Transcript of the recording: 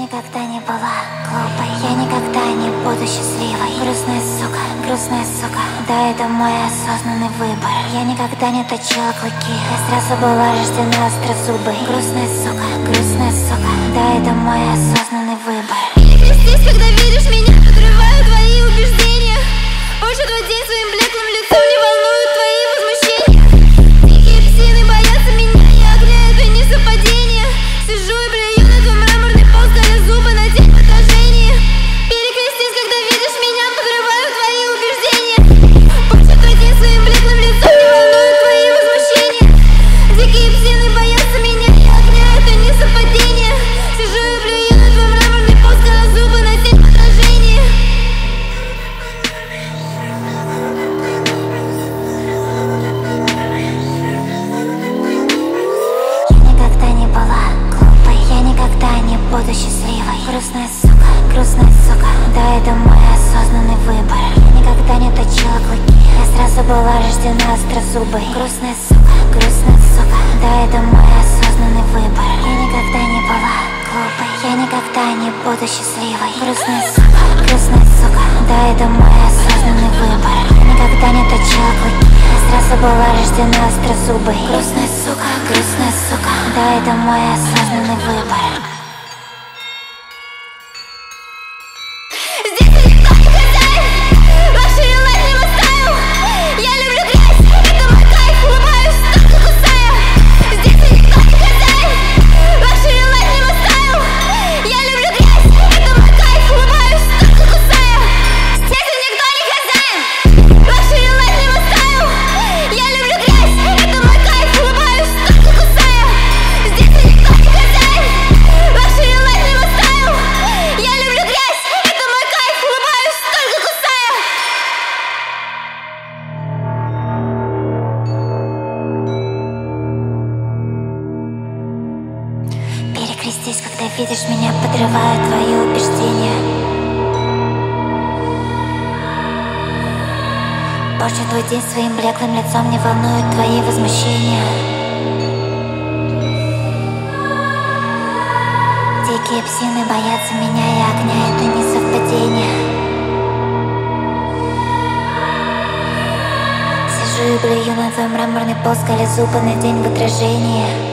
никогда не была глупой, я никогда не буду счастливой. Грустная сука, да, это мой осознанный выбор. Я никогда не точила клыки, я сразу была рождена острозубой. Грустная сука, да, это мой осознанный выбор. Перекрестись, когда видишь меня, подрываю твои убеждения. Больше твой день своим блеклым лицом не волнуют твои возмущения. Дикие псины боятся меня, я огня, это не совпадение. Сижу и блюю на твой мраморный пол, скаля зубы на тень в отражении. Перекрестись, когда видишь меня, подрываю твои убеждения. Больше твой день своим блеклым лицом не волнуют твои возмущения. Дикие псины боятся меня, я огня, это не совпадение. Сижу и блюю на твой мраморный пол, скаля зубы на тень в отражении. Буду счастливой. Грустная сука, да, это мой осознанный выбор. Я никогда не точила клыки, я сразу была рождена острозубой. Грустная сука, да, это мой осознанный выбор. Я никогда не была глупой, я никогда не буду счастливой. Грустная сука, да, это мой осознанный выбор. Я никогда не точила клыки, я сразу была рождена острозубой. Грустная сука, да, это мой осознанный выбор. Перекрестись, когда видишь меня, подрываю твои убеждения. Больше твой день своим блеклым лицом не волнуют твои возмущения. Дикие псины боятся меня и огня, это не совпадение. Сижу и блюю на твой мраморный пол, скаля зубы на день в отражении.